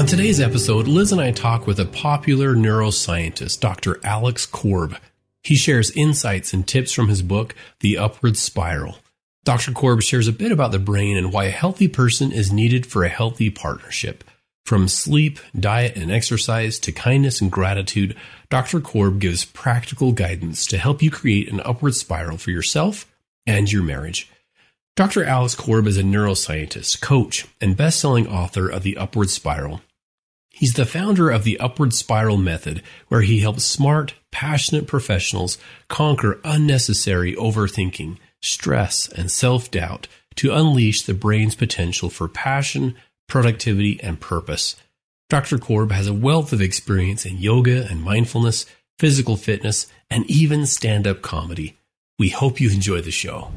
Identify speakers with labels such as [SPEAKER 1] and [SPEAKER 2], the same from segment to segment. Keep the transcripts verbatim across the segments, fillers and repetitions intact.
[SPEAKER 1] On today's episode, Liz and I talk with a popular neuroscientist, Doctor Alex Korb. He shares insights and tips from his book, The Upward Spiral. Doctor Korb shares a bit about the brain and why a healthy person is needed for a healthy partnership. From sleep, diet, and exercise to kindness and gratitude, Doctor Korb gives practical guidance to help you create an upward spiral for yourself and your marriage. Doctor Alex Korb is a neuroscientist, coach, and best-selling author of The Upward Spiral. He's the founder of the Upward Spiral Method, where he helps smart, passionate professionals conquer unnecessary overthinking, stress, and self-doubt to unleash the brain's potential for passion, productivity, and purpose. Doctor Korb has a wealth of experience in yoga and mindfulness, physical fitness, and even stand-up comedy. We hope you enjoy the show.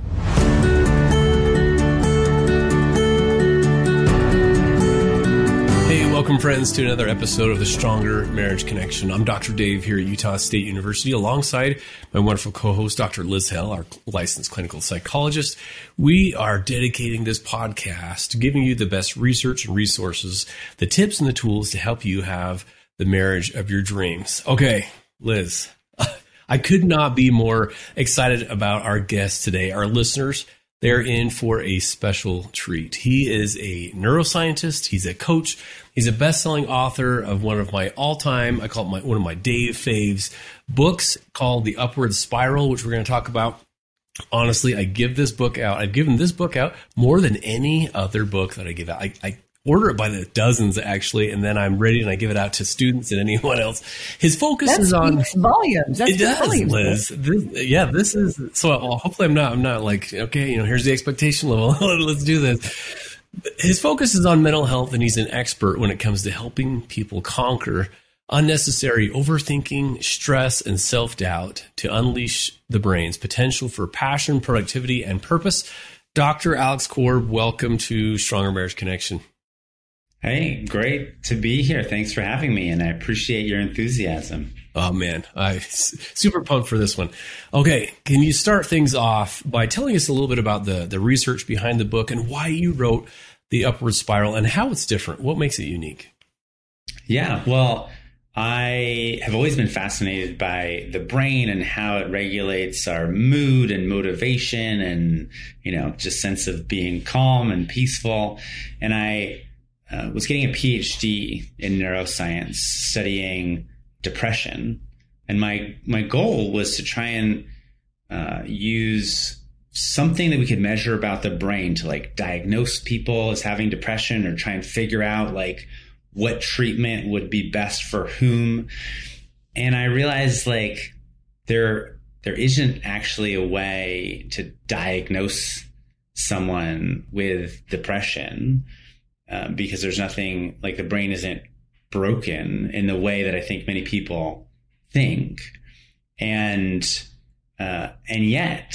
[SPEAKER 1] Hey, welcome friends to another episode of the Stronger Marriage Connection. I'm Doctor Dave here at Utah State University alongside my wonderful co-host, Doctor Liz Hell, our licensed clinical psychologist. We are dedicating this podcast to giving you the best research and resources, the tips and the tools to help you have the marriage of your dreams. Okay, Liz, I could not be more excited about our guest today. Our listeners, they're in for a special treat. He is a neuroscientist. He's a coach. He's a best-selling author of one of my all-time, I call it my, one of my Dave faves books called The Upward Spiral, which we're going to talk about. Honestly, I give this book out. I've given this book out more than any other book that I give out. I, I order it by the dozens, actually, and then I'm ready and I give it out to students and anyone else. His focus
[SPEAKER 2] that
[SPEAKER 1] is on
[SPEAKER 2] volumes. That
[SPEAKER 1] it does,
[SPEAKER 2] volumes.
[SPEAKER 1] Liz. This, yeah, this is so. Well, hopefully, I'm not. I'm not like okay. You know, here's the expectation level. Let's do this. His focus is on mental health, and he's an expert when it comes to helping people conquer unnecessary overthinking, stress, and self-doubt to unleash the brain's potential for passion, productivity, and purpose. Doctor Alex Korb, welcome to Stronger Marriage Connection.
[SPEAKER 3] Hey, great to be here. Thanks for having me, and I appreciate your enthusiasm.
[SPEAKER 1] Oh, man, I'm super pumped for this one. Okay, can you start things off by telling us a little bit about the, the research behind the book and why you wrote The Upward Spiral and how it's different? What makes it unique?
[SPEAKER 3] Yeah, well, I have always been fascinated by the brain and how it regulates our mood and motivation and, you know, just sense of being calm and peaceful. And I uh, was getting a P H D in neuroscience studying depression. And my, my goal was to try and uh, use something that we could measure about the brain to like diagnose people as having depression or try and figure out like what treatment would be best for whom. And I realized like there, there isn't actually a way to diagnose someone with depression uh, because there's nothing like the brain isn't broken in the way that I think many people think. And, uh, and yet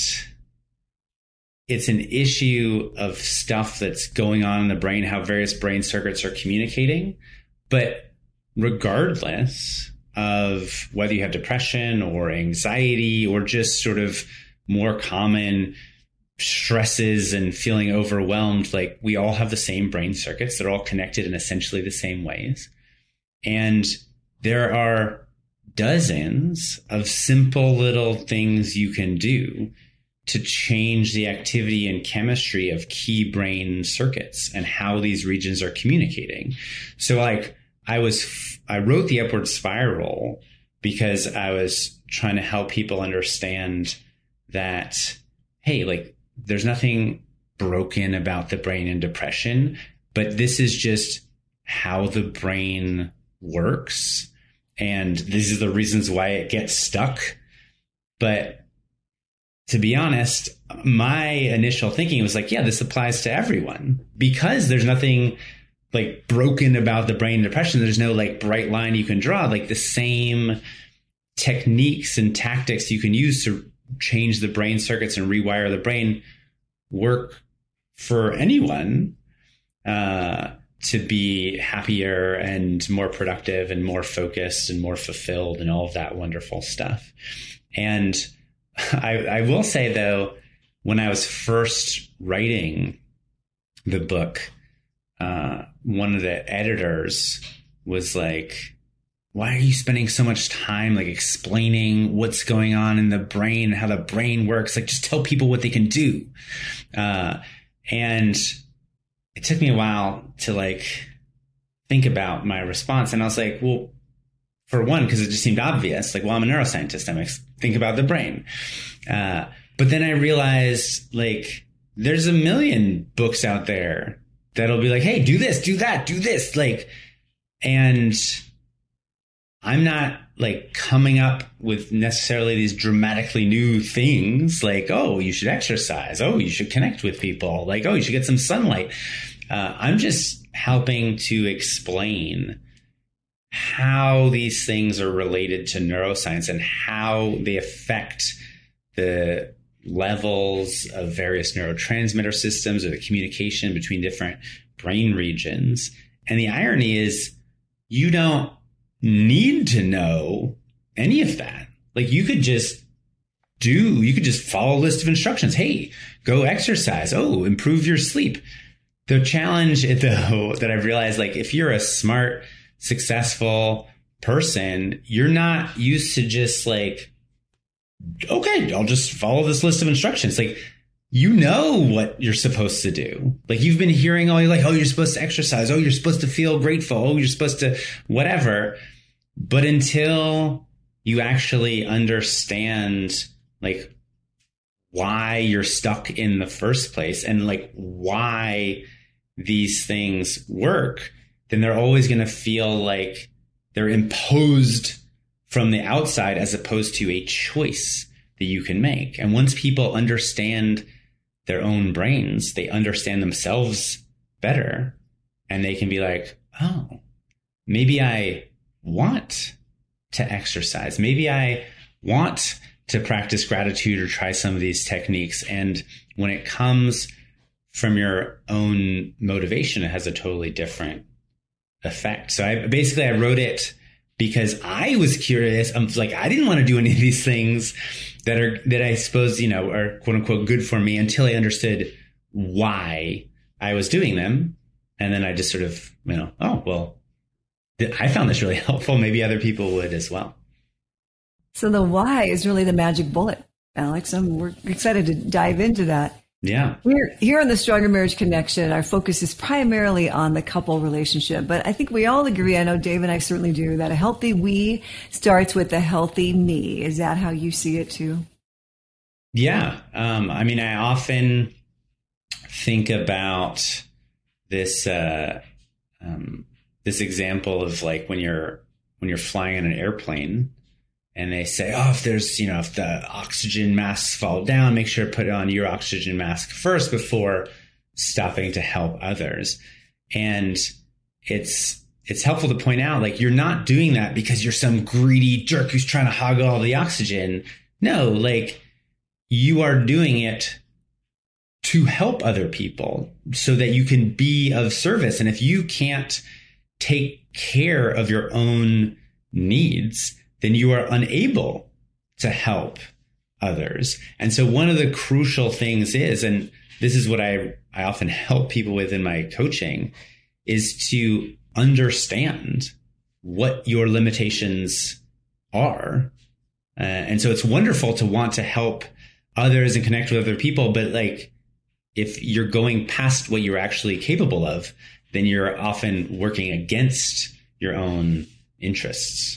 [SPEAKER 3] it's an issue of stuff that's going on in the brain, how various brain circuits are communicating. But regardless of whether you have depression or anxiety or just sort of more common stresses and feeling overwhelmed, like we all have the same brain circuits. They're all connected in essentially the same ways. And there are dozens of simple little things you can do to change the activity and chemistry of key brain circuits and how these regions are communicating. So like I was, I wrote The Upward Spiral because I was trying to help people understand that, hey, like there's nothing broken about the brain in depression, but this is just how the brain works. And these are the reasons why it gets stuck. But to be honest, my initial thinking was like, yeah, this applies to everyone because there's nothing like broken about the brain depression. There's no like bright line you can draw. Like the same techniques and tactics you can use to change the brain circuits and rewire the brain work for anyone. Uh, to be happier and more productive and more focused and more fulfilled and all of that wonderful stuff. And I, I will say, though, when I was first writing the book, uh, one of the editors was like, why are you spending so much time like explaining what's going on in the brain, how the brain works? Like, just tell people what they can do. Uh, and it took me a while to like think about my response. And I was like, well, for one, because it just seemed obvious, like, well, I'm a neuroscientist. I'm ex- think about the brain. Uh, but then I realized, like, there's a million books out there that'll be like, hey, do this, do that, do this. Like, and I'm not like coming up with necessarily these dramatically new things like, oh, you should exercise. Oh, you should connect with people. Like, oh, you should get some sunlight. Uh, I'm just helping to explain how these things are related to neuroscience and how they affect the levels of various neurotransmitter systems or the communication between different brain regions. And the irony is you don't need to know any of that. Like, you could just do, you could just follow a list of instructions. Hey, go exercise. Oh, improve your sleep. The challenge, though, that I've realized, like, if you're a smart, successful person, you're not used to just like, okay, I'll just follow this list of instructions. Like, you know what you're supposed to do. Like, you've been hearing all, you're like, oh, you're supposed to exercise. Oh, you're supposed to feel grateful. Oh, you're supposed to whatever. But until you actually understand like why you're stuck in the first place and like why these things work, then they're always going to feel like they're imposed from the outside as opposed to a choice that you can make. And once people understand their own brains, they understand themselves better, and they can be like, oh, maybe I want to exercise. Maybe I want to practice gratitude or try some of these techniques. And when it comes from your own motivation, it has a totally different effect. So I basically, I wrote it because I was curious. I'm like, I didn't want to do any of these things that are, that I suppose, you know, are quote unquote good for me until I understood why I was doing them. And then I just sort of, you know, oh, well, I found this really helpful. Maybe other people would as well.
[SPEAKER 2] So the why is really the magic bullet, Alex. And we're excited to dive into that.
[SPEAKER 3] Yeah.
[SPEAKER 2] We're here on the Stronger Marriage Connection. Our focus is primarily on the couple relationship, but I think we all agree, I know Dave and I certainly do, that a healthy we starts with a healthy me. Is that how you see it too?
[SPEAKER 3] Yeah. Um, I mean, I often think about this, uh, um, this example of like when you're, when you're flying in an airplane and they say, oh, if there's, you know, if the oxygen masks fall down, make sure to put on your oxygen mask first before stopping to help others. And it's, it's helpful to point out, like, you're not doing that because you're some greedy jerk who's trying to hog all the oxygen. No, like, you are doing it to help other people so that you can be of service. And if you can't take care of your own needs, then you are unable to help others. And so one of the crucial things is, and this is what I, I often help people with in my coaching, is to understand what your limitations are. Uh, and so it's wonderful to want to help others and connect with other people. But like, if you're going past what you're actually capable of, then you're often working against your own interests.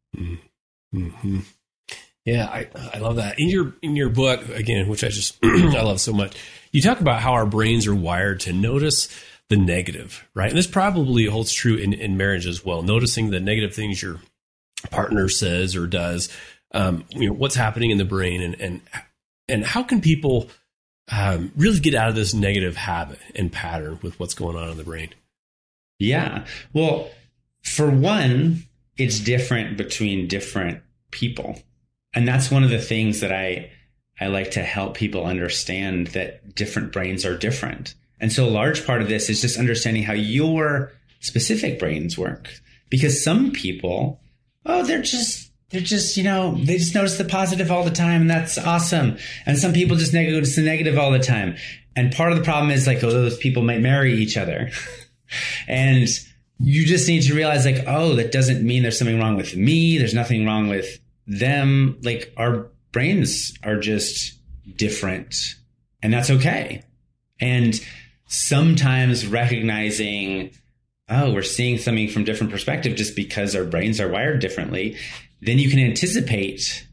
[SPEAKER 1] Mm-hmm. Yeah, I, I love that. In your in your book, again, which I just I love so much, you talk about how our brains are wired to notice the negative, right? And this probably holds true in, in marriage as well. Noticing the negative things your partner says or does, um, you know, what's happening in the brain, and and and how can people um, really get out of this negative habit and pattern with what's going on in the brain?
[SPEAKER 3] Yeah. Well, for one, it's different between different people. And that's one of the things that I, I like to help people understand, that different brains are different. And so a large part of this is just understanding how your specific brains work. Because some people, oh, they're just, they're just, you know, they just notice the positive all the time, and that's awesome. And some people just notice the negative all the time. And part of the problem is like, oh, those people might marry each other. And you just need to realize like, oh, that doesn't mean there's something wrong with me. There's nothing wrong with them. Like our brains are just different, and that's okay. And sometimes recognizing, oh, we're seeing something from different perspective just because our brains are wired differently, then you can anticipate,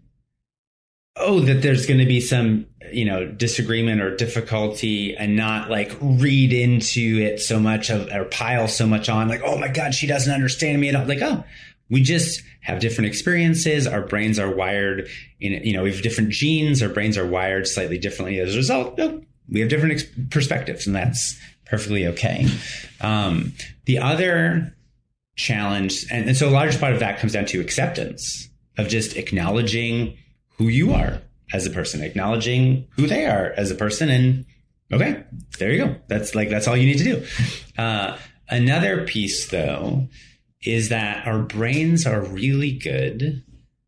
[SPEAKER 3] oh, that there's going to be some, you know, disagreement or difficulty, and not like read into it so much of, or pile so much on like, oh my God, she doesn't understand me at all. Like, oh, we just have different experiences. Our brains are wired in, you know, we have different genes. Our brains are wired slightly differently. As a result, oh, we have different ex- perspectives, and that's perfectly okay. Um, the other challenge, and, and so a large part of that comes down to acceptance of just acknowledging who you are as a person, acknowledging who they are as a person. And okay, there you go. That's like, that's all you need to do. Uh, another piece though, is that our brains are really good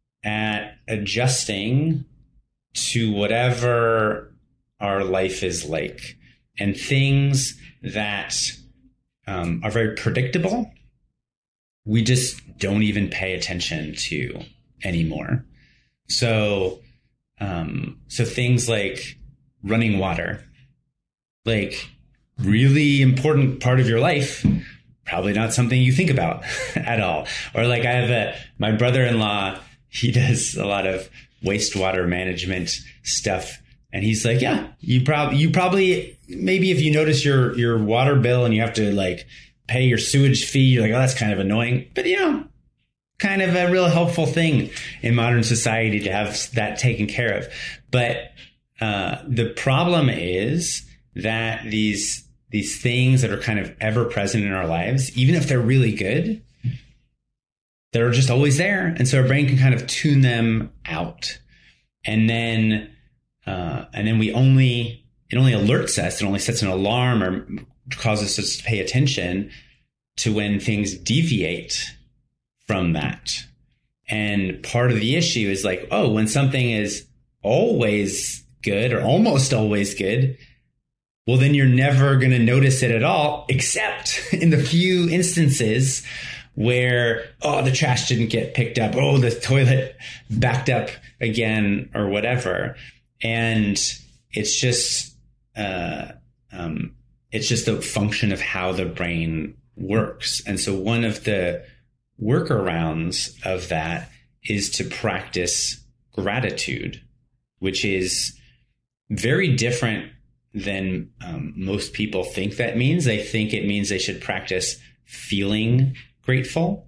[SPEAKER 3] at adjusting to whatever our life is like, and things that um, are very predictable, we just don't even pay attention to anymore. So, um, so things like running water, like really important part of your life, probably not something you think about at all. Or like I have a, my brother-in-law, he does a lot of wastewater management stuff. And he's like, yeah, you probably, you probably, maybe if you notice your, your water bill and you have to like pay your sewage fee, you're like, oh, that's kind of annoying. But you know, kind of a real helpful thing in modern society to have that taken care of. But uh, the problem is that these these things that are kind of ever present in our lives, even if they're really good, they're just always there. And so our brain can kind of tune them out. And then uh, and then we only, it only alerts us, it only sets an alarm or causes us to pay attention to when things deviate from that. And part of the issue is like, oh, when something is always good or almost always good, well, then you're never going to notice it at all, except in the few instances where, oh, the trash didn't get picked up. Oh, the toilet backed up again or whatever. And it's just, uh, um, it's just a function of how the brain works. And so one of the workarounds of that is to practice gratitude, which is very different than um, most people think that means. They think it means they should practice feeling grateful,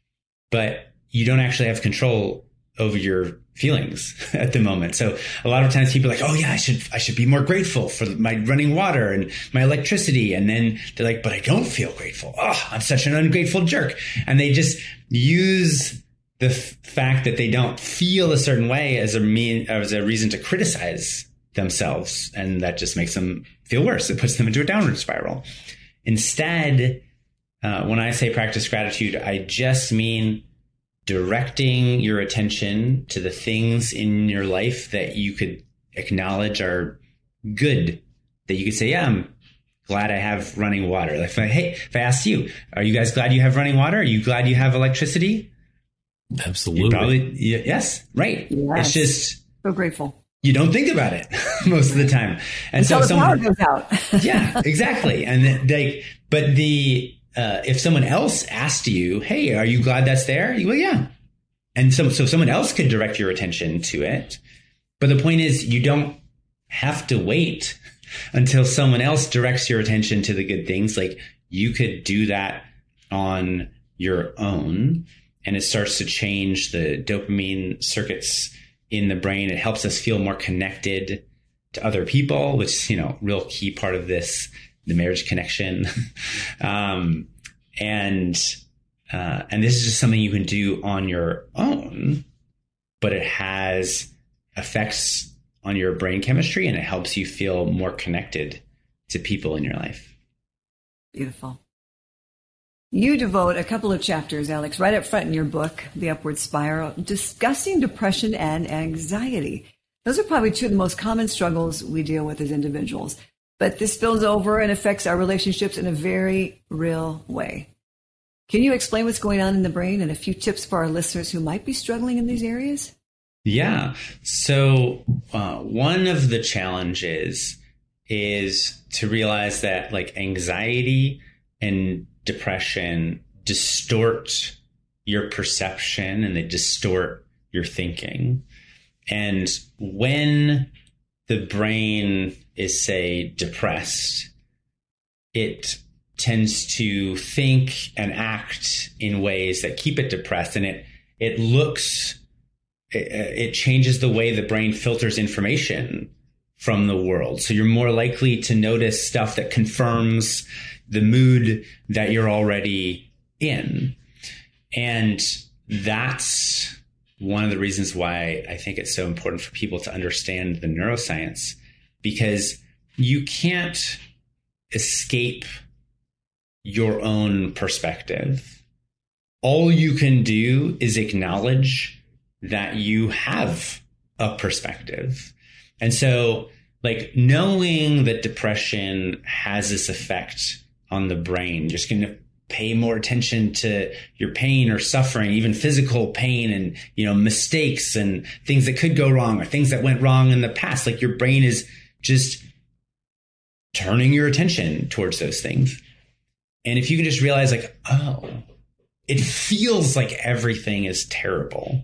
[SPEAKER 3] but you don't actually have control over your feelings at the moment. So a lot of times people are like, oh yeah, I should, I should be more grateful for my running water and my electricity. And then they're like, but I don't feel grateful. Oh, I'm such an ungrateful jerk. And they just use the f- fact that they don't feel a certain way as a mean, as a reason to criticize themselves. And that just makes them feel worse. It puts them into a downward spiral. Instead, uh, when I say practice gratitude, I just mean directing your attention to the things in your life that you could acknowledge are good, that you could say, yeah, I'm glad I have running water. Like, if I, hey, if I asked you, are you guys glad you have running water? Are you glad you have electricity?
[SPEAKER 1] Absolutely.
[SPEAKER 3] Probably, yes, right.
[SPEAKER 2] Yes.
[SPEAKER 3] It's just
[SPEAKER 2] so grateful.
[SPEAKER 3] You don't think about it most of the time. And
[SPEAKER 2] Until
[SPEAKER 3] so
[SPEAKER 2] the power
[SPEAKER 3] someone,
[SPEAKER 2] goes out.
[SPEAKER 3] yeah, exactly. And they, but the, uh, if someone else asked you, hey, are you glad that's there? You go, yeah. And so, so someone else could direct your attention to it. But the point is, you don't have to wait until someone else directs your attention to the good things. Like, you could do that on your own, and it starts to change the dopamine circuits in the brain. It helps us feel more connected to other people, which is, you know, real key part of this, the marriage connection. um, and, uh, and this is just something you can do on your own, but it has effects on your brain chemistry, and it helps you feel more connected to people in your life.
[SPEAKER 2] Beautiful. You devote a couple of chapters, Alex, right up front in your book, The Upward Spiral, discussing depression and anxiety. Those are probably two of the most common struggles we deal with as individuals. But this spills over and affects our relationships in a very real way. Can you explain what's going on in the brain and a few tips for our listeners who might be struggling in these areas?
[SPEAKER 3] Yeah. So uh, one of the challenges is to realize that like anxiety and depression distort your perception and they distort your thinking. And when the brain is, say, depressed, it tends to think and act in ways that keep it depressed. And it, it looks, it, it changes the way the brain filters information from the world. So you're more likely to notice stuff that confirms the mood that you're already in. And that's one of the reasons why I think it's so important for people to understand the neuroscience, because you can't escape your own perspective. All you can do is acknowledge that you have a perspective. And so, like, knowing that depression has this effect on the brain, just going to pay more attention to your pain or suffering, even physical pain and, you know, mistakes and things that could go wrong or things that went wrong in the past. Like, your brain is just turning your attention towards those things. And if you can just realize, like, oh, it feels like everything is terrible,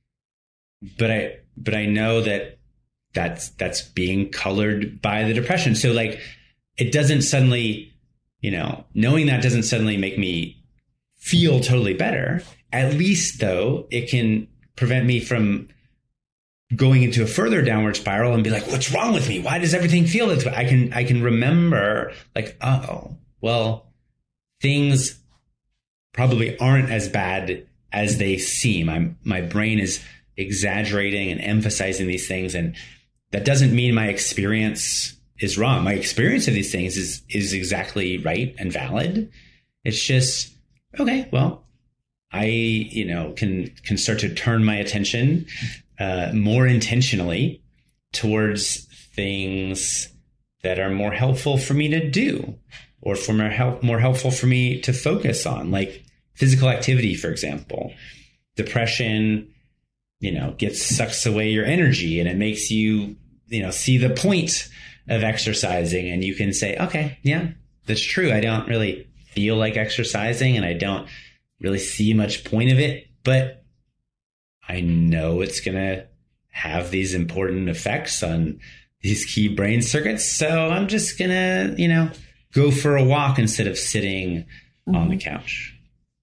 [SPEAKER 3] but I, but I know that that's, that's being colored by the depression. So, like, it doesn't suddenly, you know, knowing that doesn't suddenly make me feel totally better. At least, though, it can prevent me from going into a further downward spiral and be like, what's wrong with me? Why does everything feel this way? I can, I can remember, like, oh, well, things probably aren't as bad as they seem. I'm, my brain is exaggerating and emphasizing these things. And that doesn't mean my experience is wrong. My experience of these things is, is exactly right and valid. It's just, okay, well, I, you know, can, can start to turn my attention uh, more intentionally towards things that are more helpful for me to do, or for more help, more helpful for me to focus on, like physical activity, for example. Depression, you know, gets sucks away your energy, and it makes you, you know, see the point of exercising, and you can say, okay, yeah, that's true. I don't really feel like exercising, and I don't really see much point of it, but I know it's going to have these important effects on these key brain circuits. So I'm just going to, you know, go for a walk instead of sitting mm-hmm. on the couch.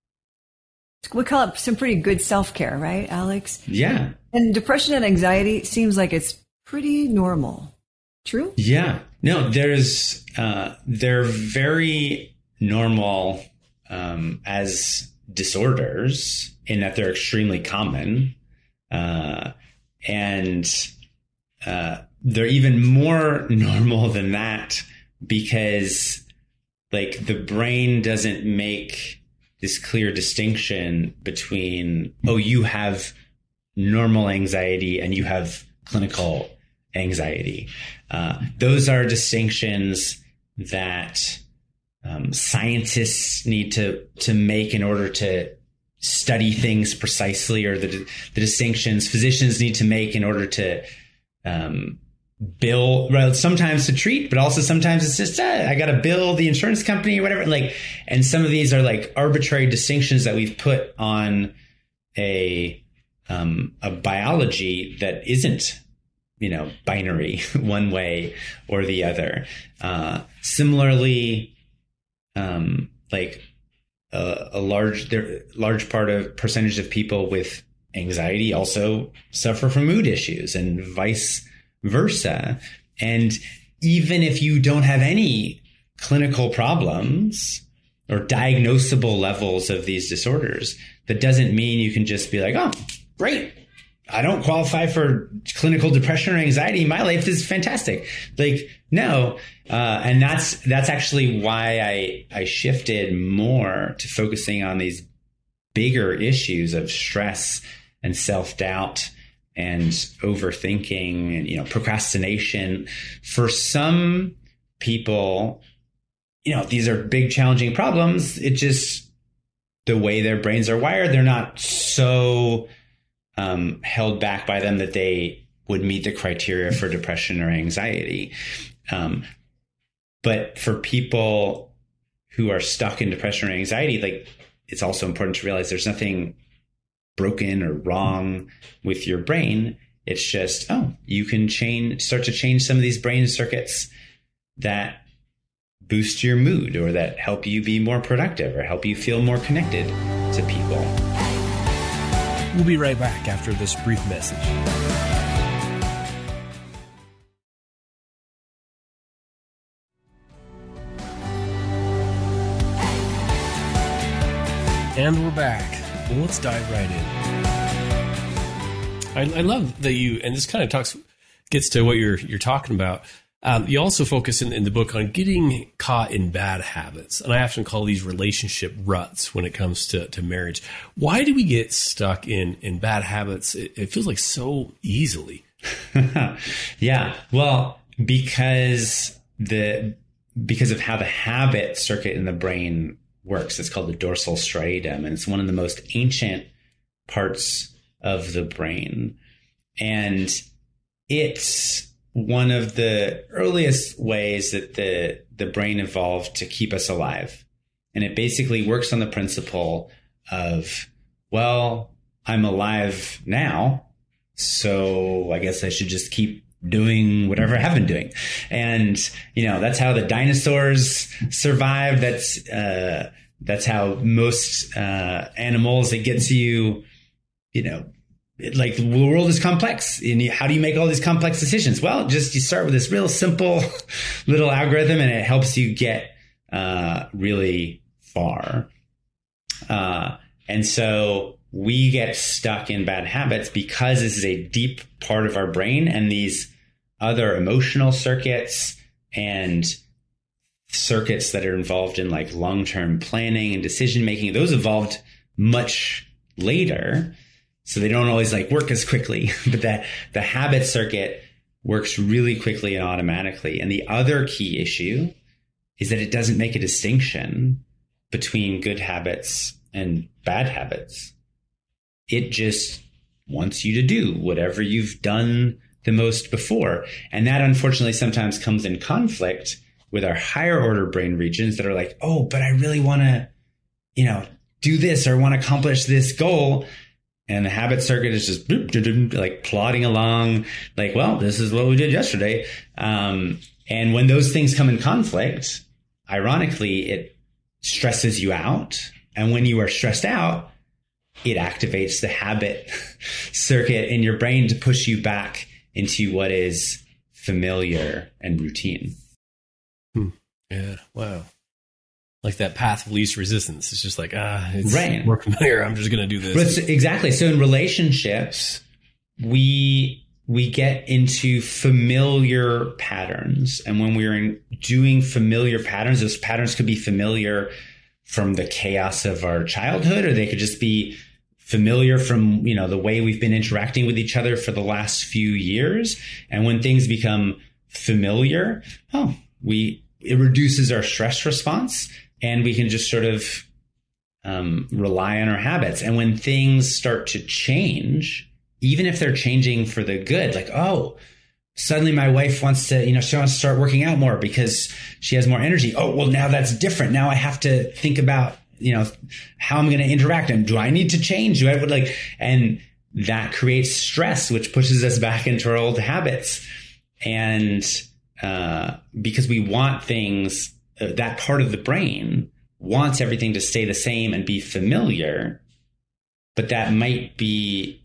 [SPEAKER 2] We call it some pretty good self-care, right, Alex?
[SPEAKER 3] Yeah.
[SPEAKER 2] And depression and anxiety seems like it's pretty normal. True?
[SPEAKER 3] Yeah. No, there's, uh, they're very normal um, as disorders in that they're extremely common. Uh, and uh, they're even more normal than that because, like, the brain doesn't make this clear distinction between, oh, you have normal anxiety and you have clinical anxiety. Uh, those are distinctions that um, scientists need to to make in order to study things precisely, or the the distinctions physicians need to make in order to um, bill, well, sometimes to treat, but also sometimes it's just, uh, I got to bill the insurance company or whatever. Like, and some of these are like arbitrary distinctions that we've put on a, um, a biology that isn't, you know, binary one way or the other. Uh, similarly, um, like a, a large, there, large part of percentage of people with anxiety also suffer from mood issues, and vice versa. And even if you don't have any clinical problems or diagnosable levels of these disorders, that doesn't mean you can just be like, oh, great, I don't qualify for clinical depression or anxiety. My life is fantastic. Like, no. Uh, and that's, that's actually why I, I shifted more to focusing on these bigger issues of stress and self-doubt and overthinking and, you know, procrastination. For some people, you know, these are big, challenging problems. It just, the way their brains are wired. They're not so um, held back by them that they would meet the criteria for depression or anxiety. Um, but for people who are stuck in depression or anxiety, like, it's also important to realize there's nothing broken or wrong with your brain. It's just, oh, you can change, start to change some of these brain circuits that boost your mood or that help you be more productive or help you feel more connected to people.
[SPEAKER 1] We'll be right back after this brief message. And we're back. Well, let's dive right in. I, I love that you, and this kind of talks, gets to what you're you're talking about. Um, you also focus in, in the book on getting caught in bad habits, and I often call these relationship ruts when it comes to, to marriage. Why do we get stuck in in bad habits? It, it feels like so easily.
[SPEAKER 3] Yeah, well, because the because of how the habit circuit in the brain works. It's called the dorsal striatum, and it's one of the most ancient parts of the brain. And it's one of the earliest ways that the, the brain evolved to keep us alive. And it basically works on the principle of, well, I'm alive now, so I guess I should just keep doing whatever I have been doing. And, you know, that's how the dinosaurs survived. That's, uh, that's how most, uh, animals, it gets you, you know, it, like, the world is complex. And you, how do you make all these complex decisions? Well, just you start with this real simple little algorithm, and it helps you get, uh, really far. Uh, and so we get stuck in bad habits because this is a deep part of our brain, and these other emotional circuits and circuits that are involved in, like, long-term planning and decision making, those evolved much later. So they don't always, like, work as quickly, but that the habit circuit works really quickly and automatically. And the other key issue is that it doesn't make a distinction between good habits and bad habits. It just wants you to do whatever you've done the most before. And that, unfortunately, sometimes comes in conflict with our higher order brain regions that are like, oh, but I really want to, you know, do this or want to accomplish this goal. And the habit circuit is just boop, like plodding along, like, well, this is what we did yesterday. Um, and when those things come in conflict, ironically, it stresses you out. And when you are stressed out, it activates the habit circuit in your brain to push you back into what is familiar and routine.
[SPEAKER 1] Hmm. Yeah. Wow. Like that path of least resistance. It's just like, ah, it's
[SPEAKER 3] right.
[SPEAKER 1] more familiar. I'm just going to do this.
[SPEAKER 3] But exactly. So in relationships, we we get into familiar patterns. And when we're in doing familiar patterns, those patterns could be familiar from the chaos of our childhood, or they could just be familiar from, you know, the way we've been interacting with each other for the last few years. And when things become familiar, oh, we it reduces our stress response, and we can just sort of um, rely on our habits. And when things start to change, even if they're changing for the good, like, oh, suddenly my wife wants to, you know, she wants to start working out more because she has more energy. Oh, well, now that's different. Now I have to think about, you know, how I'm going to interact. And do I need to change? Do I would like, and that creates stress, which pushes us back into our old habits. And uh, because we want things, uh, that part of the brain wants everything to stay the same and be familiar, but that might be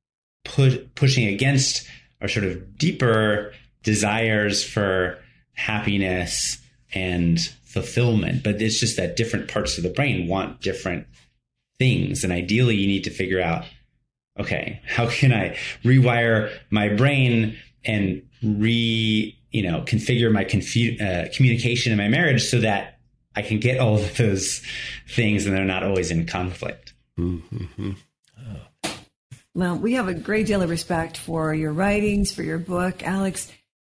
[SPEAKER 3] put, pushing against our sort of deeper desires for happiness and fulfillment. But it's just that different parts of the brain want different things. And ideally, you need to figure out, okay, how can I rewire my brain and re, you know, configure my confu- uh, communication in my marriage so that I can get all of those things and they're not always in conflict.
[SPEAKER 1] Mm-hmm. Oh.
[SPEAKER 2] Well, we have a great deal of respect for your writings, for your book, Alex.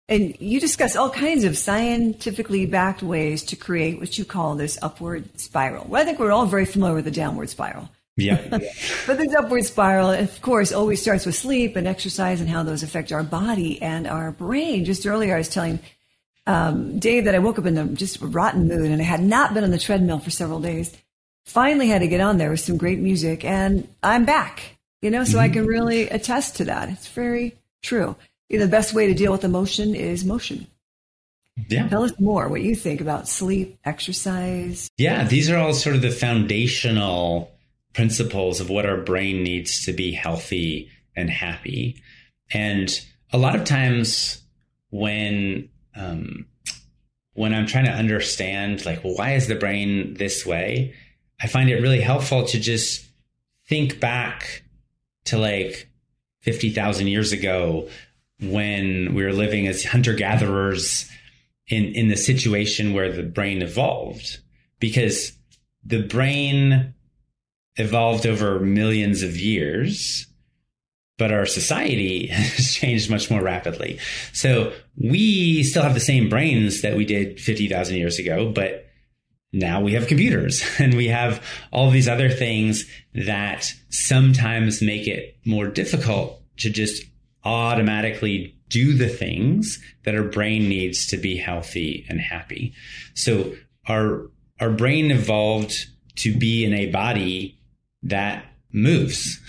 [SPEAKER 2] And you discuss all kinds of scientifically backed ways to create what you call this upward spiral. Well, I think we're all very familiar with the downward spiral.
[SPEAKER 3] Yeah.
[SPEAKER 2] But this upward spiral, of course, always starts with sleep and exercise and how those affect our body and our brain. Just earlier, I was telling um, Dave that I woke up in a just rotten mood and I had not been on the treadmill for several days. Finally had to get on there with some great music and I'm back, you know, so mm-hmm. I can really attest to that. It's very true. The best way to deal with emotion is motion.
[SPEAKER 3] Yeah.
[SPEAKER 2] Tell us more what you think about sleep, exercise.
[SPEAKER 3] Yeah, these are all sort of the foundational principles of what our brain needs to be healthy and happy. And a lot of times when um, when I'm trying to understand, like, well, why is the brain this way? I find it really helpful to just think back to like fifty thousand years ago, when we were living as hunter-gatherers in, in the situation where the brain evolved. Because the brain evolved over millions of years, but our society has changed much more rapidly. So we still have the same brains that we did fifty thousand years ago, but now we have computers and we have all these other things that sometimes make it more difficult to just automatically do the things that our brain needs to be healthy and happy. So our our brain evolved to be in a body that moves.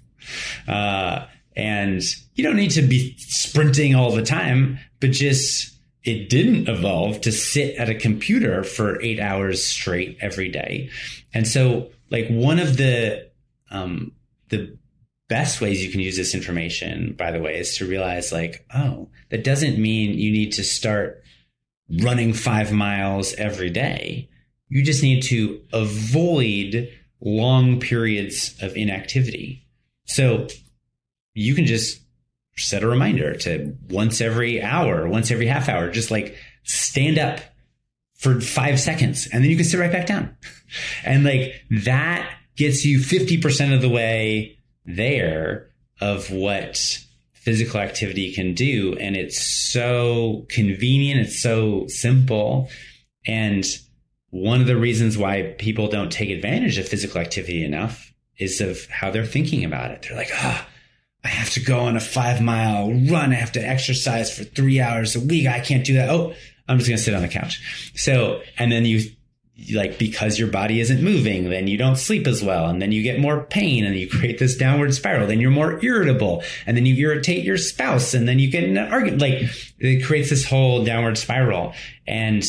[SPEAKER 3] Uh, and you don't need to be sprinting all the time, but just it didn't evolve to sit at a computer for eight hours straight every day. And so like one of the um, the best ways you can use this information, by the way, is to realize like, oh, that doesn't mean you need to start running five miles every day. You just need to avoid long periods of inactivity. So you can just set a reminder to once every hour, once every half hour, just like stand up for five seconds and then you can sit right back down. And like that gets you fifty percent of the way there of what physical activity can do. And it's so convenient. It's so simple. And one of the reasons why people don't take advantage of physical activity enough is of how they're thinking about it. They're like, ah, oh, I have to go on a five mile run. I have to exercise for three hours a week. I can't do that. Oh, I'm just going to sit on the couch. So, and then you like, because your body isn't moving, then you don't sleep as well. And then you get more pain and you create this downward spiral. Then you're more irritable and then you irritate your spouse and then you get in an argument. Like it creates this whole downward spiral. And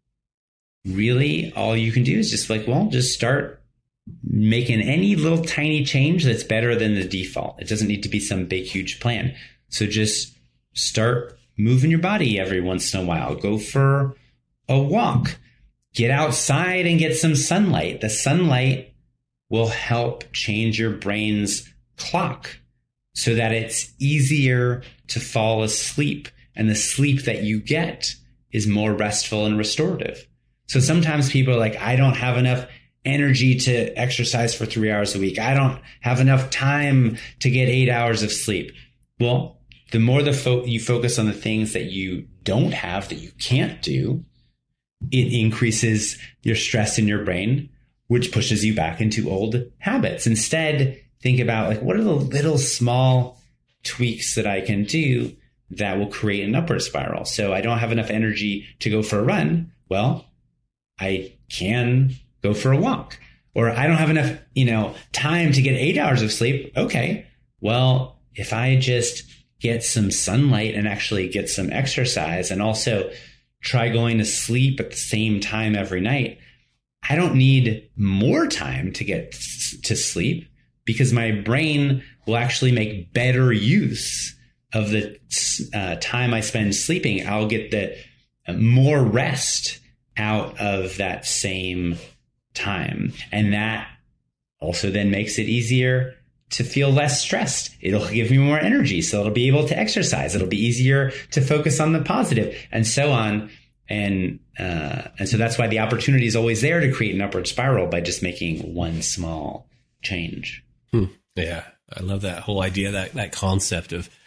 [SPEAKER 3] really all you can do is just like, well, just start making any little tiny change that's better than the default. It doesn't need to be some big, huge plan. So just start moving your body every once in a while. Go for a walk. Get outside and get some sunlight. The sunlight will help change your brain's clock so that it's easier to fall asleep. And the sleep that you get is more restful and restorative. So sometimes people are like, I don't have enough energy to exercise for three hours a week. I don't have enough time to get eight hours of sleep. Well, the more the fo- you focus on the things that you don't have, that you can't do, it increases your stress in your brain, which pushes you back into old habits. Instead, think about like, what are the little small tweaks that I can do that will create an upward spiral? So I don't have enough energy to go for a run. Well, I can go for a walk. Or I don't have enough, you know, time to get eight hours of sleep. Okay, well, if I just get some sunlight and actually get some exercise and also try going to sleep at the same time every night, I don't need more time to get to sleep because my brain will actually make better use of the uh, time I spend sleeping. I'll get the uh, more rest out of that same time. And that also then makes it easier to feel less stressed. It'll give me more energy. So it'll be able to exercise. It'll be easier to focus on the positive and so on. And, uh, and so that's why the opportunity is always there to create an upward spiral by just making one small change.
[SPEAKER 1] Hmm. Yeah. I love that whole idea, that, that concept of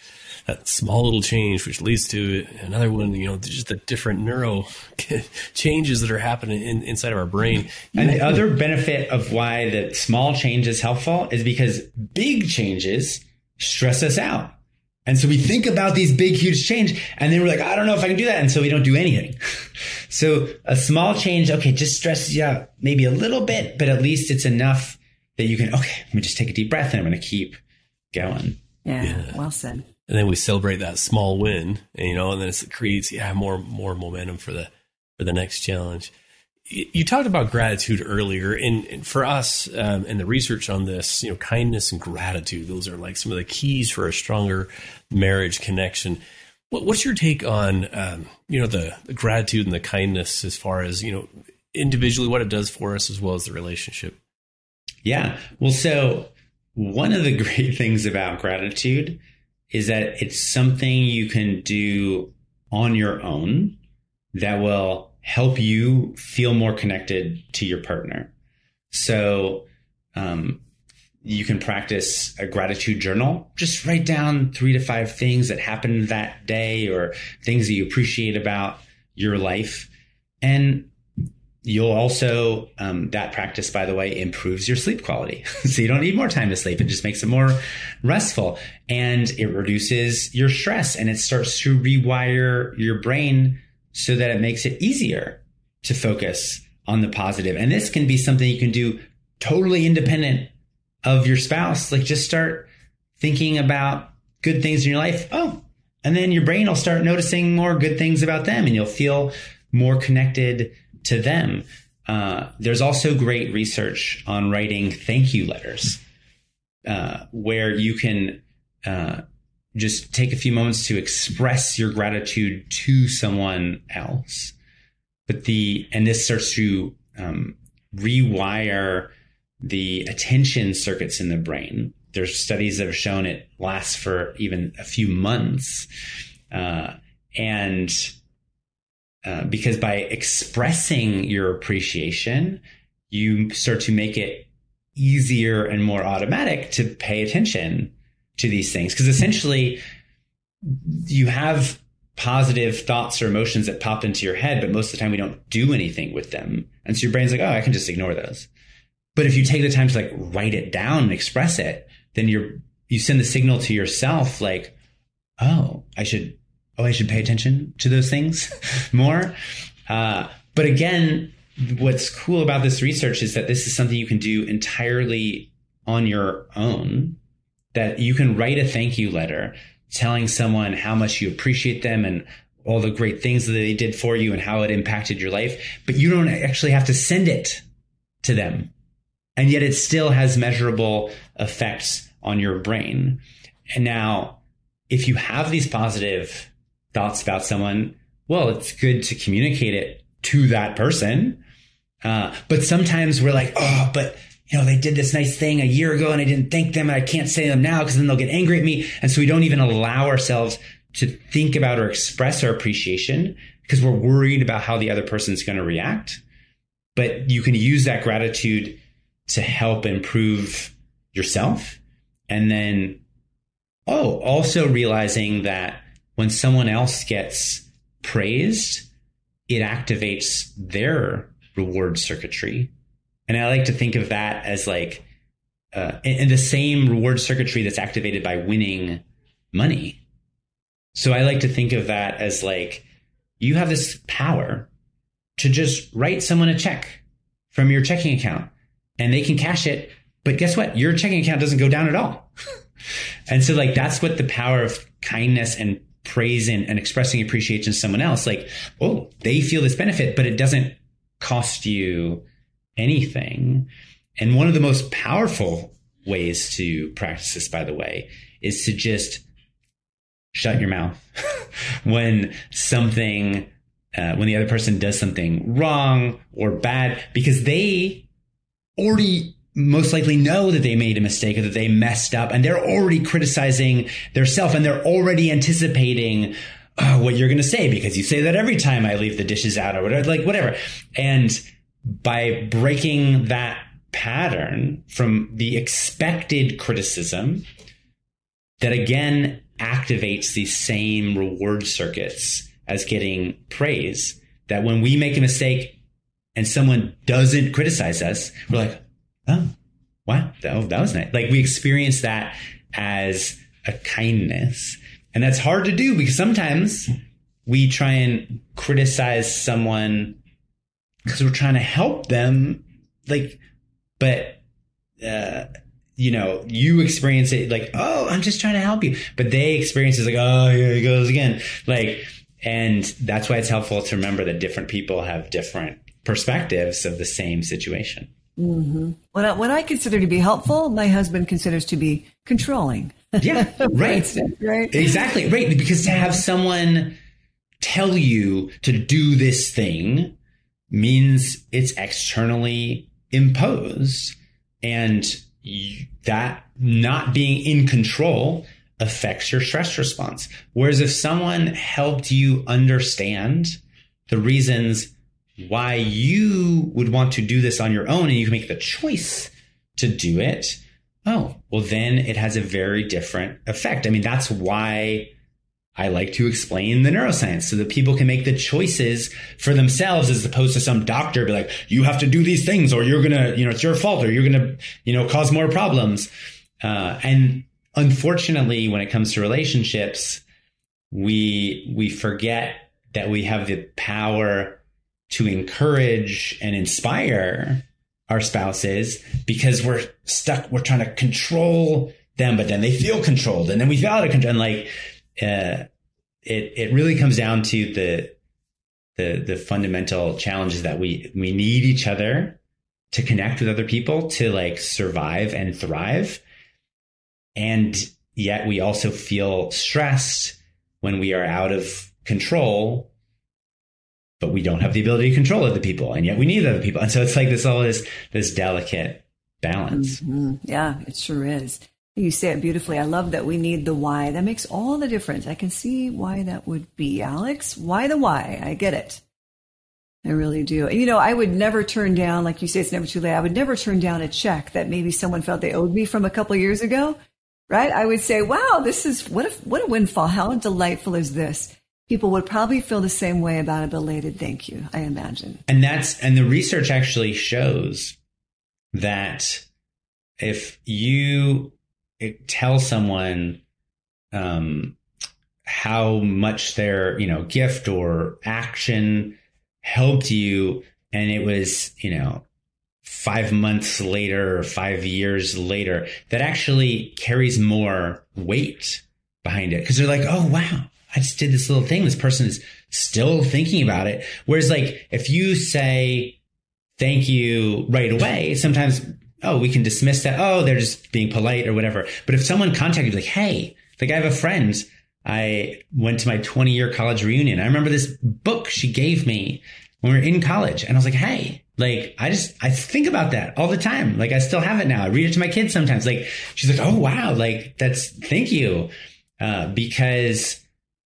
[SPEAKER 1] that small little change, which leads to another one, you know, just the different neuro changes that are happening in, inside of our brain.
[SPEAKER 3] And the other benefit of why the small change is helpful is because big changes stress us out. And so we think about these big, huge change, and then we're like, I don't know if I can do that. And so we don't do anything. So a small change, okay, just stresses you out maybe a little bit, but at least it's enough that you can, okay, let me just take a deep breath and I'm going to keep going.
[SPEAKER 2] Yeah,
[SPEAKER 1] Yeah.
[SPEAKER 2] well said.
[SPEAKER 1] And then we celebrate that small win, and, you know, and then it creates, yeah, more, more momentum for the, for the next challenge. You talked about gratitude earlier, and, and for us, um, and the research on this, you know, kindness and gratitude, those are like some of the keys for a stronger marriage connection. What, what's your take on, um, you know, the, the gratitude and the kindness as far as, you know, individually what it does for us as well as the relationship?
[SPEAKER 3] Yeah. Well, so one of the great things about gratitude is that it's something you can do on your own that will help you feel more connected to your partner. So um, you can practice a gratitude journal. Just write down three to five things that happened that day or things that you appreciate about your life. And you'll also, um, that practice, by the way, improves your sleep quality. So you don't need more time to sleep. It just makes it more restful, and it reduces your stress, and it starts to rewire your brain so that it makes it easier to focus on the positive. And this can be something you can do totally independent of your spouse. Like, just start thinking about good things in your life. Oh, and then your brain will start noticing more good things about them, and you'll feel more connected to them. Uh, there's also great research on writing thank you letters, uh, where you can uh, just take a few moments to express your gratitude to someone else. But the, and this starts to um, rewire the attention circuits in the brain. There's studies that have shown it lasts for even a few months. Uh, and uh, because by expressing your appreciation, you start to make it easier and more automatic to pay attention to these things. Because essentially, you have positive thoughts or emotions that pop into your head, but most of the time we don't do anything with them. And so your brain's like, oh, I can just ignore those. But if you take the time to like write it down and express it, then you're, you send the signal to yourself like, oh, I should, oh, I should pay attention to those things more. Uh, but again, what's cool about this research is that this is something you can do entirely on your own, that you can write a thank you letter telling someone how much you appreciate them and all the great things that they did for you and how it impacted your life, but you don't actually have to send it to them. And yet it still has measurable effects on your brain. And now, if you have these positive thoughts about someone, well, it's good to communicate it to that person. Uh, but sometimes we're like, oh, but you know, they did this nice thing a year ago and I didn't thank them and I can't say them now because then they'll get angry at me. And so we don't even allow ourselves to think about or express our appreciation because we're worried about how the other person's going to react. But you can use that gratitude to help improve yourself. And then, oh, also realizing that when someone else gets praised, it activates their reward circuitry. And I like to think of that as like uh, in, in the same reward circuitry that's activated by winning money. So I like to think of that as like, you have this power to just write someone a check from your checking account and they can cash it. But guess what? Your checking account doesn't go down at all. And so like, that's what the power of kindness and praise and, and expressing appreciation to someone else, like, oh, they feel this benefit, but it doesn't cost you anything. And one of the most powerful ways to practice this, by the way, is to just shut your mouth when something, uh, when the other person does something wrong or bad, because they already most likely know that they made a mistake or that they messed up, and they're already criticizing their self, and they're already anticipating oh, what you're going to say because you say that every time I leave the dishes out or whatever, like whatever. And by breaking that pattern from the expected criticism that, again, activates these same reward circuits as getting praise, that when we make a mistake and someone doesn't criticize us, we're like, oh, wow, that, that was nice. Like we experience that as a kindness. And that's hard to do because sometimes we try and criticize someone because we're trying to help them. Like, but, uh, you know, you experience it like, oh, I'm just trying to help you. But they experience it like, oh, here he goes again. Like, and that's why it's helpful to remember that different people have different perspectives of the same situation.
[SPEAKER 2] Mm-hmm. What I, what I consider to be helpful, my husband considers to be controlling.
[SPEAKER 3] Yeah, right.
[SPEAKER 2] instance, right.
[SPEAKER 3] Exactly. Right. Because to have someone tell you to do this thing means it's externally imposed, and you, that not being in control affects your stress response. Whereas if someone helped you understand the reasons why you would want to do this on your own and you can make the choice to do it, oh, well, then it has a very different effect. I mean, that's why I like to explain the neuroscience so that people can make the choices for themselves, as opposed to some doctor be like, you have to do these things or you're going to, you know, it's your fault or you're going to, you know, cause more problems. Uh, and unfortunately, when it comes to relationships, we, we forget that we have the power to encourage and inspire our spouses because we're stuck. We're trying to control them, but then they feel controlled and then we feel out of control. And like, uh, it, it really comes down to the, the, the fundamental challenges that we, we need each other to connect with other people, to like survive and thrive. And yet we also feel stressed when we are out of control, but we don't have the ability to control other people. And yet we need other people. And so it's like this, all this, this delicate balance.
[SPEAKER 2] Mm-hmm. Yeah, it sure is. You say it beautifully. I love that we need the why. That makes all the difference. I can see why that would be. Alex, why the why? I get it. I really do. You know, I would never turn down, like you say, it's never too late. I would never turn down a check that maybe someone felt they owed me from a couple of years ago, right? I would say, wow, this is, what if, what a windfall. How delightful is this? People would probably feel the same way about a belated thank you, I imagine.
[SPEAKER 3] And that's, and the research actually shows that if you tell someone um, how much their, you know, gift or action helped you, and it was, you know, five months later or five years later, that actually carries more weight behind it. Because they're like, oh, wow, I just did this little thing. This person is still thinking about it. Whereas like if you say thank you right away, sometimes, oh, we can dismiss that. Oh, they're just being polite or whatever. But if someone contacted you like, hey, like I have a friend, I went to my twenty year college reunion. I remember this book she gave me when we were in college. And I was like, hey, like, I just, I think about that all the time. Like I still have it now. I read it to my kids sometimes. Like, she's like, oh, wow. Like that's, thank you. Uh, because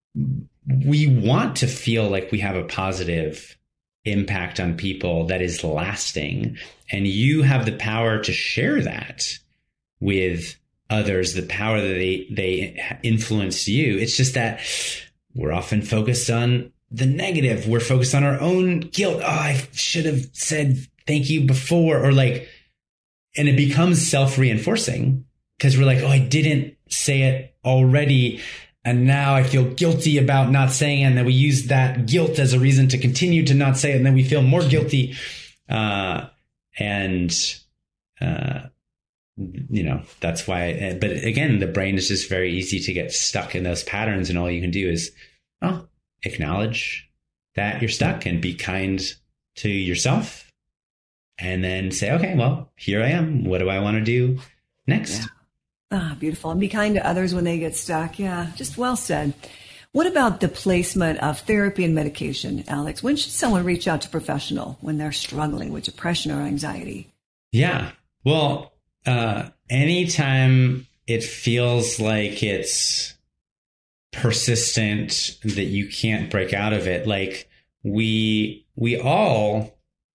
[SPEAKER 3] we want to feel like we have a positive impact on people that is lasting. And you have the power to share that with others, the power that they, they influence you. It's just that we're often focused on the negative. We're focused on our own guilt. Oh, I should have said thank you before, or like, and it becomes self-reinforcing because we're like, oh, I didn't say it already. And now I feel guilty about not saying it. And then we use that guilt as a reason to continue to not say it. And then we feel more guilty. Uh, and, uh, you know, that's why, but again, the brain is just very easy to get stuck in those patterns. And all you can do is, oh, acknowledge that you're stuck and be kind to yourself. And then say, okay, well, here I am. What do I want to do next?
[SPEAKER 2] Yeah. Ah, beautiful. And be kind to others when they get stuck. Yeah, just well said. What about the placement of therapy and medication, Alex? When should someone reach out to a professional when they're struggling with depression or anxiety?
[SPEAKER 3] Yeah. Well, uh, anytime it feels like it's persistent, that you can't break out of it, like we, we all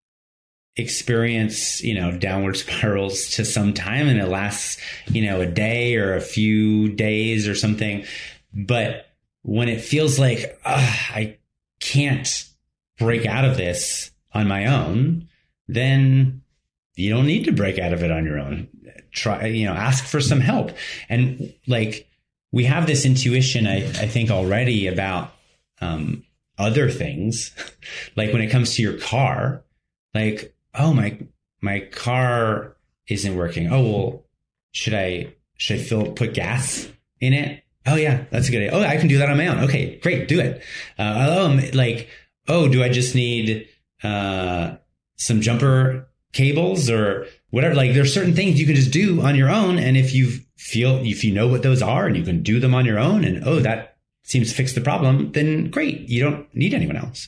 [SPEAKER 3] experience, you know, downward spirals to some time, and it lasts, you know, a day or a few days or something. But when it feels like, I can't break out of this on my own, then you don't need to break out of it on your own. Try, you know, ask for some help. And like, we have this intuition, I, I think already about, um, other things, like when it comes to your car, like, oh, my, my car isn't working. Oh, well, should I, should I fill, put gas in it? Oh yeah, that's a good idea. Oh, I can do that on my own. Okay, great. Do it. Uh, oh, like, oh, do I just need, uh, some jumper cables or whatever? Like, there's certain things you can just do on your own. And if you feel, if you know what those are and you can do them on your own and, oh, that seems to fix the problem, then great. You don't need anyone else.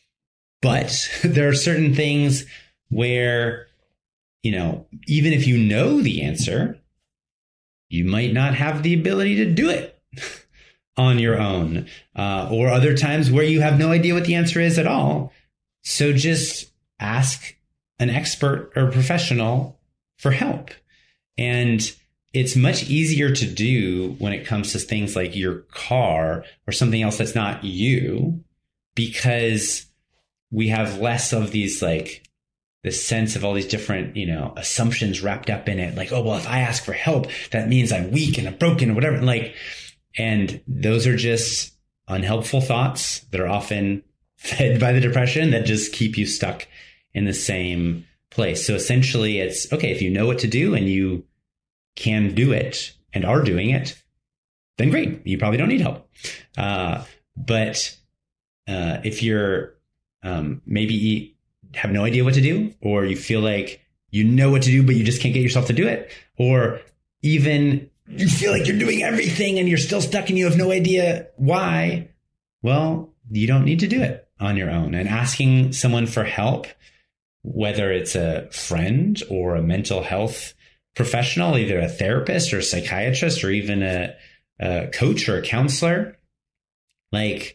[SPEAKER 3] But there are certain things where, you know, even if you know the answer, you might not have the ability to do it on your own, uh, or other times where you have no idea what the answer is at all. So just ask an expert or professional for help. And it's much easier to do when it comes to things like your car or something else that's not you, because we have less of these, like, this sense of all these different, you know, assumptions wrapped up in it. Like, oh, well, if I ask for help, that means I'm weak and I'm broken or whatever. Like, and those are just unhelpful thoughts that are often fed by the depression that just keep you stuck in the same place. So essentially it's, okay, if you know what to do and you can do it and are doing it, then great. You probably don't need help. Uh, but uh, if you're um, maybe have no idea what to do, or you feel like you know what to do, but you just can't get yourself to do it, or even you feel like you're doing everything and you're still stuck and you have no idea why, well, you don't need to do it on your own. And asking someone for help, whether it's a friend or a mental health professional, either a therapist or a psychiatrist or even a, a coach or a counselor, like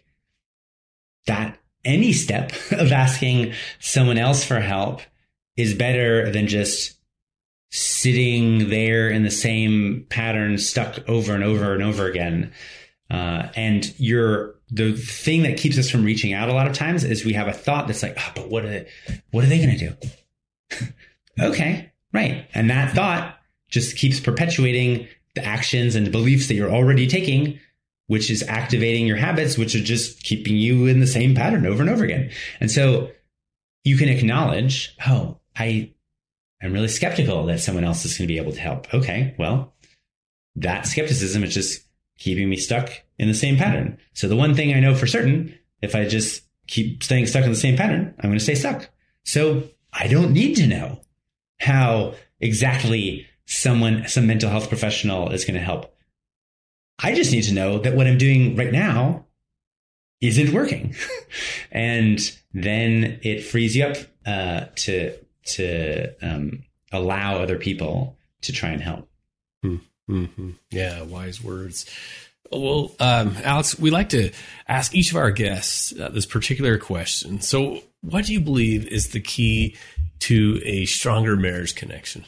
[SPEAKER 3] that, any step of asking someone else for help is better than just sitting there in the same pattern, stuck over and over and over again. Uh, and you're, the thing that keeps us from reaching out a lot of times is we have a thought that's like, oh, but what are they, what are they going to do? Okay, right. And that thought just keeps perpetuating the actions and the beliefs that you're already taking, which is activating your habits, which are just keeping you in the same pattern over and over again. And so you can acknowledge, oh, I am really skeptical that someone else is going to be able to help. Okay, well, that skepticism is just keeping me stuck in the same pattern. So the one thing I know for certain, if I just keep staying stuck in the same pattern, I'm going to stay stuck. So I don't need to know how exactly someone, some mental health professional is going to help. I just need to know that what I'm doing right now isn't working. And then it frees you up uh, to to um, allow other people to try and help.
[SPEAKER 1] Mm-hmm. Yeah, wise words. Well, um, Alex, we like to ask each of our guests uh, this particular question. So what do you believe is the key to a stronger marriage connection?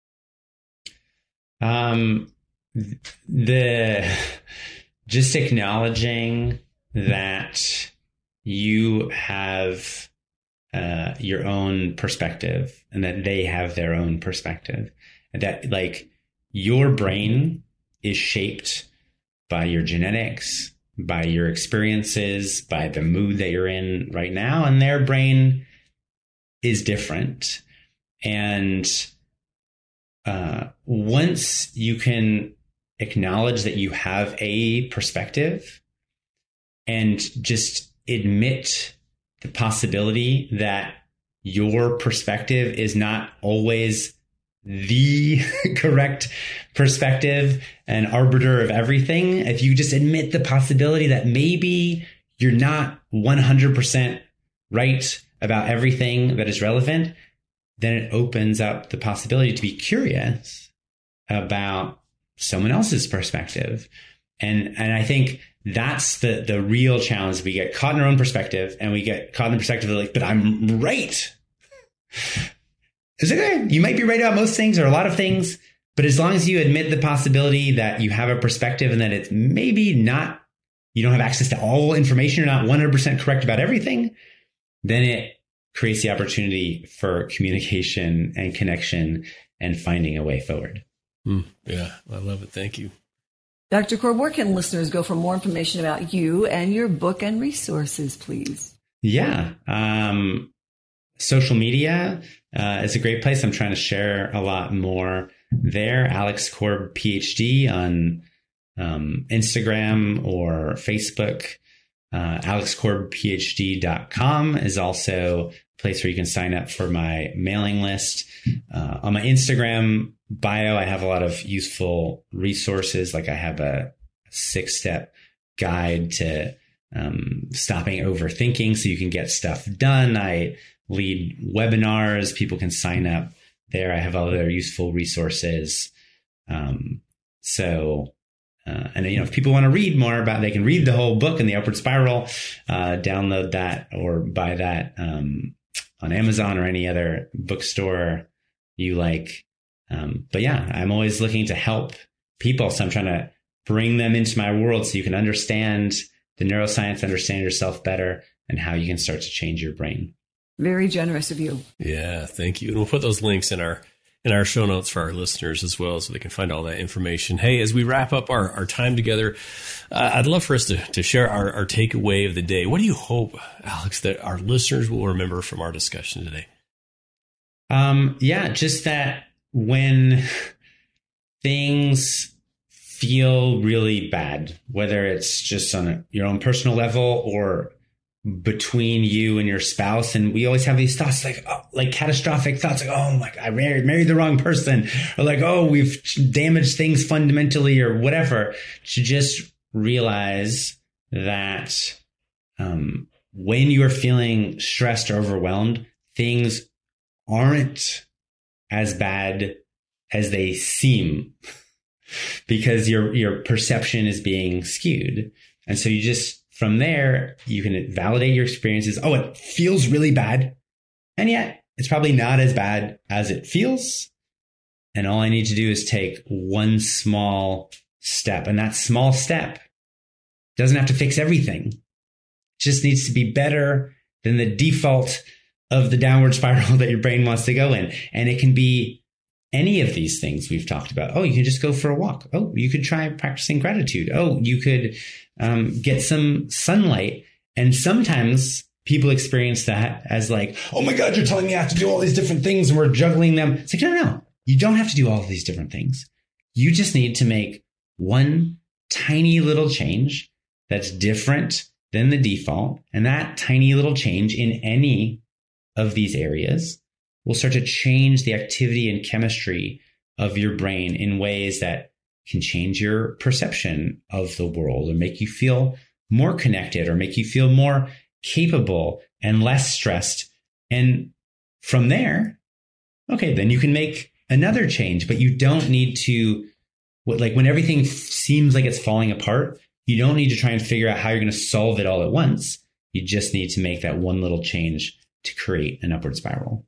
[SPEAKER 3] Um, the just acknowledging that you have uh, your own perspective and that they have their own perspective, and that like your brain is shaped by your genetics, by your experiences, by the mood that you're in right now, and their brain is different. And uh, once you can acknowledge that you have a perspective and just admit the possibility that your perspective is not always the correct perspective and arbiter of everything, if you just admit the possibility that maybe you're not one hundred percent right about everything that is relevant, then it opens up the possibility to be curious about someone else's perspective. And and I think that's the the real challenge. We get caught in our own perspective, and we get caught in the perspective of like, but I'm right. It's okay. You might be right about most things or a lot of things, but as long as you admit the possibility that you have a perspective and that it's maybe not you don't have access to all information, you're not one hundred percent correct about everything, then it creates the opportunity for communication and connection and finding a way forward.
[SPEAKER 1] Mm, yeah, I love it. Thank you.
[SPEAKER 2] Doctor Korb, where can listeners go for more information about you and your book and resources, please?
[SPEAKER 3] Yeah. Um, social media uh, is a great place. I'm trying to share a lot more there. Alex Korb, P H D on um, Instagram or Facebook. Uh, alex korb p h d dot com is also a place where you can sign up for my mailing list. Uh, on my Instagram bio, I have a lot of useful resources. Like I have a six-step guide to um, stopping overthinking so you can get stuff done. I lead webinars. People can sign up there. I have other useful resources. Um, so... Uh, and, you know, if people want to read more about it, they can read the whole book in The Upward Spiral, uh, download that or buy that um, on Amazon or any other bookstore you like. Um, but yeah, I'm always looking to help people. So I'm trying to bring them into my world so you can understand the neuroscience, understand yourself better, and how you can start to change your brain.
[SPEAKER 2] Very generous of you.
[SPEAKER 1] Yeah, thank you. And we'll put those links in our in our show notes for our listeners as well, so they can find all that information. Hey, as we wrap up our, our time together, uh, I'd love for us to, to share our, our takeaway of the day. What do you hope, Alex, that our listeners will remember from our discussion today?
[SPEAKER 3] Um, yeah, just that when things feel really bad, whether it's just on a, your own personal level or between you and your spouse. And we always have these thoughts like, oh, like catastrophic thoughts, like, oh my God, I married, married the wrong person, or like, oh, we've damaged things fundamentally or whatever, to just realize that um, when you are feeling stressed or overwhelmed, things aren't as bad as they seem because your, your perception is being skewed. And so you just, from there, you can validate your experiences. Oh, it feels really bad. And yet it's probably not as bad as it feels. And all I need to do is take one small step. And that small step doesn't have to fix everything. It just needs to be better than the default of the downward spiral that your brain wants to go in. And it can be any of these things we've talked about. Oh, you can just go for a walk. Oh, you could try practicing gratitude. Oh, you could um, get some sunlight. And sometimes people experience that as like, oh my God, you're telling me I have to do all these different things and we're juggling them. It's like, no, no, no. You don't have to do all of these different things. You just need to make one tiny little change that's different than the default. And that tiny little change in any of these areas will start to change the activity and chemistry of your brain in ways that can change your perception of the world or make you feel more connected or make you feel more capable and less stressed. And from there, okay, then you can make another change, but you don't need to, like when everything seems like it's falling apart, you don't need to try and figure out how you're going to solve it all at once. You just need to make that one little change to create an upward spiral.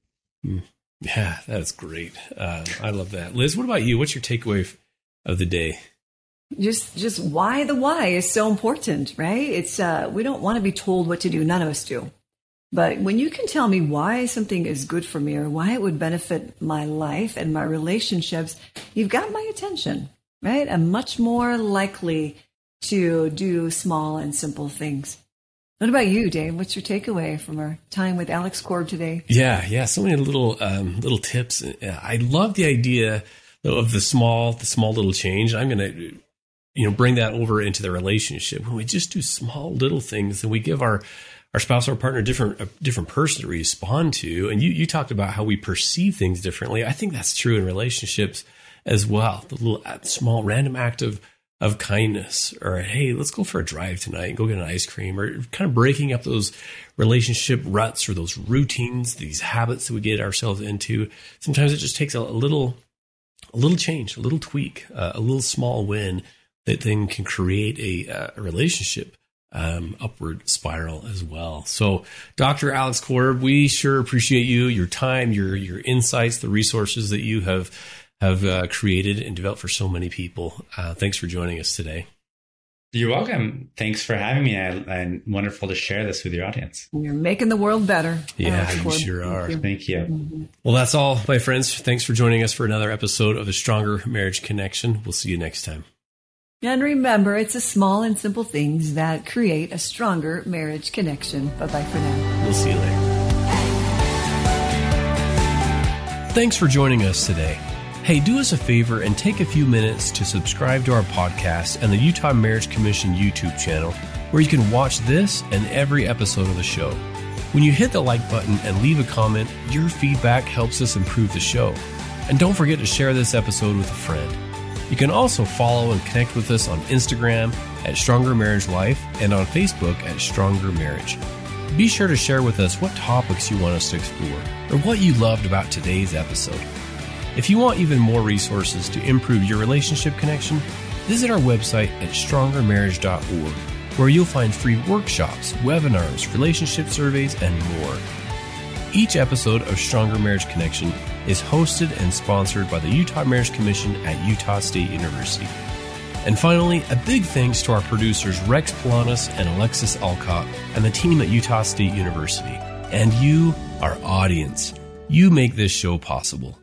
[SPEAKER 1] Yeah, that's great. Uh, I love that. Liz, what about you? What's your takeaway of the day?
[SPEAKER 2] Just, just why the why is so important, right? It's, uh, we don't want to be told what to do. None of us do. But when you can tell me why something is good for me or why it would benefit my life and my relationships, you've got my attention, right? I'm much more likely to do small and simple things. What about you, Dave? What's your takeaway from our time with Alex Korb today?
[SPEAKER 1] Yeah, yeah, so many little um, little tips. I love the idea of the small, the small little change. I'm going to, you know, bring that over into the relationship. When we just do small little things, and we give our our spouse or partner a different a different person to respond to. And you you talked about how we perceive things differently. I think that's true in relationships as well. The little small random act of of kindness, or hey, let's go for a drive tonight and go get an ice cream, or kind of breaking up those relationship ruts or those routines, these habits that we get ourselves into. Sometimes it just takes a, a little, a little change, a little tweak, uh, a little small win that then can create a, a relationship um, upward spiral as well. So, Doctor Alex Korb, we sure appreciate you, your time, your your insights, the resources that you have. have uh, created and developed for so many people. Uh, thanks for joining us today.
[SPEAKER 3] You're welcome. Thanks for having me. I, and wonderful to share this with your audience.
[SPEAKER 2] You're making the world better.
[SPEAKER 1] Yeah, you sure are.
[SPEAKER 3] Thank you. Thank you.
[SPEAKER 2] Mm-hmm.
[SPEAKER 1] Well, that's all, my friends. Thanks for joining us for another episode of the Stronger Marriage Connection. We'll see you next time.
[SPEAKER 2] And remember, it's the small and simple things that create a stronger marriage connection. Bye-bye for now.
[SPEAKER 1] We'll see you later. Thanks for joining us today. Hey, do us a favor and take a few minutes to subscribe to our podcast and the Utah Marriage Commission YouTube channel, where you can watch this and every episode of the show. When you hit the like button and leave a comment, your feedback helps us improve the show. And don't forget to share this episode with a friend. You can also follow and connect with us on Instagram at Stronger Marriage Life and on Facebook at Stronger Marriage. Be sure to share with us what topics you want us to explore or what you loved about today's episode. If you want even more resources to improve your relationship connection, visit our website at stronger marriage dot org, where you'll find free workshops, webinars, relationship surveys, and more. Each episode of Stronger Marriage Connection is hosted and sponsored by the Utah Marriage Commission at Utah State University. And finally, a big thanks to our producers Rex Polanis and Alexis Alcott and the team at Utah State University. And you, our audience, you make this show possible.